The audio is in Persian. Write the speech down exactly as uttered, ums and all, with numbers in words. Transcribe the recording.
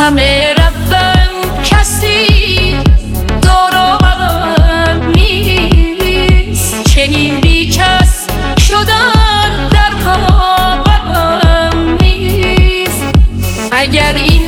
همه رفتن کسی دور و برم نیست، چنین بی کس شدن در کارم نیست. اگر این